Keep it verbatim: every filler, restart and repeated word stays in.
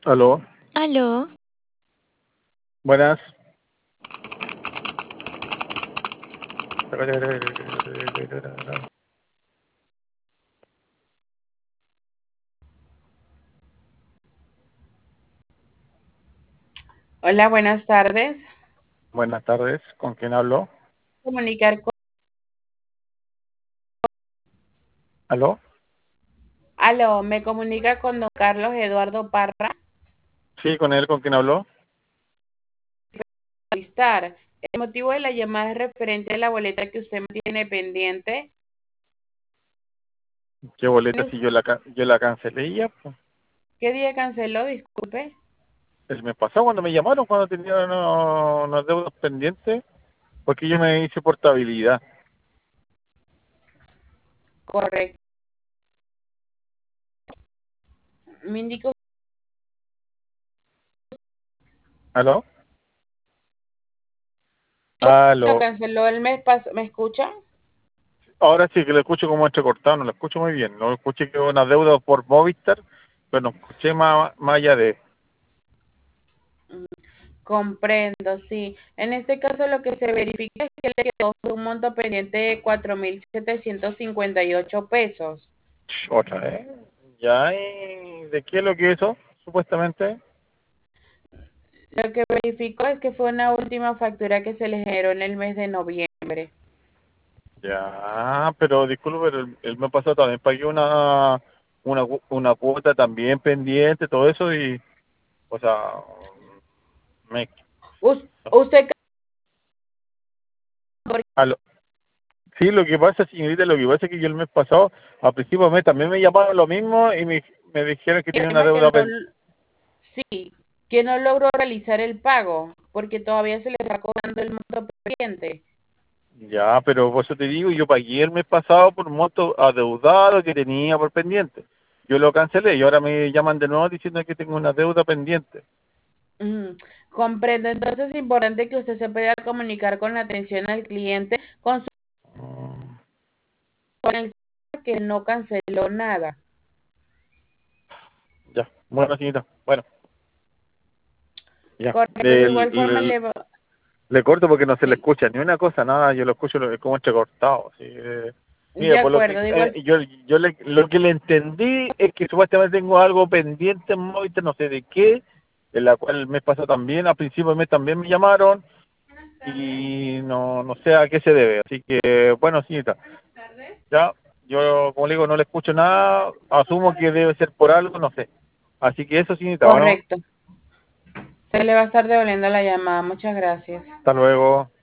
Aló, Aló, buenas. Hola, buenas tardes. Buenas tardes, ¿con quién hablo? Comunicar con... Aló, Aló, me comunica con don Carlos Eduardo Parra sí, con él, ¿con quién habló? Vistar. El motivo de la llamada es referente a la boleta que usted me tiene pendiente. ¿Qué boleta si yo la, ca- yo la cancelé ya? Pues. ¿Qué día canceló? Disculpe. El mes pasado cuando me llamaron, cuando tenía unos, unos deudas pendientes, porque yo me hice portabilidad. Correcto. Me indicó ¿Aló? que lo Aló. canceló el mes pasado. ¿Me escucha? Ahora sí que lo escucho como entrecortado, no lo escucho muy bien. No escuché que hubo una deuda por Movistar, pero no escuché más, más allá de... Comprendo, sí. En este caso lo que se verifica es que le quedó un monto pendiente de cuatro mil setecientos cincuenta y ocho pesos. Otra vez. ¿Ya? ¿Y de qué es lo que es eso, supuestamente? Lo que verificó es que fue una última factura que se le generó en el mes de noviembre. Ya, pero disculpe, pero el, el mes pasado también pagué una, una, cu- una cuota también pendiente, todo eso, y, o sea, me... Us- Usted Aló. Sí, lo que pasa, señorita, lo que pasa es que yo el mes pasado, a principio de mes, también me llamaron lo mismo y me, me dijeron que tenía una confirma que deuda no, pendiente. sí, que no logró realizar el pago porque todavía se le está cobrando el monto pendiente. Ya, pero por eso te digo, yo pagué el mes pasado por un monto adeudado que tenía por pendiente. Yo lo cancelé y ahora me llaman de nuevo diciendo que tengo una deuda pendiente. Mm, comprendo. Entonces es importante que usted se pueda comunicar con la atención al cliente con su Mm, con el que no canceló nada. ya, bueno, señorita, bueno, ya. Correcto. De igual forma El, le va- Le corto porque no se le sí, escucha ni una cosa, nada, yo lo escucho lo- como entrecortado. Así, eh. de Mira, por lo que acuerdo, de igual eh, yo, yo le, lo que le entendí es que supuestamente tengo algo pendiente en Movistar, no sé de qué, en la cual el mes pasado también, a principio del mes también me llamaron y no, no sé a qué se debe. Así que, bueno, señorita, ya, yo como le digo, no le escucho nada, asumo que debe ser por algo, no sé. Así que eso, señorita, ¿o no? correcto. Se le va a estar devolviendo la llamada. Muchas gracias. Hasta luego.